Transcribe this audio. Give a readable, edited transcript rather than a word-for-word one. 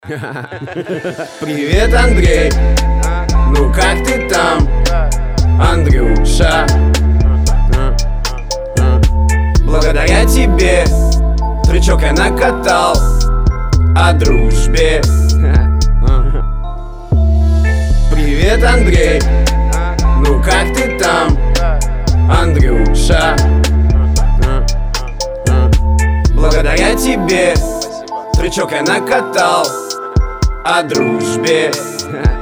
Привет, Андрей, ну как ты там, Андрюша? Благодаря тебе трючок я накатал о дружбе. Привет, Андрей, ну как ты там, Андрюша? Благодаря тебе трючок я накатал о дружбе.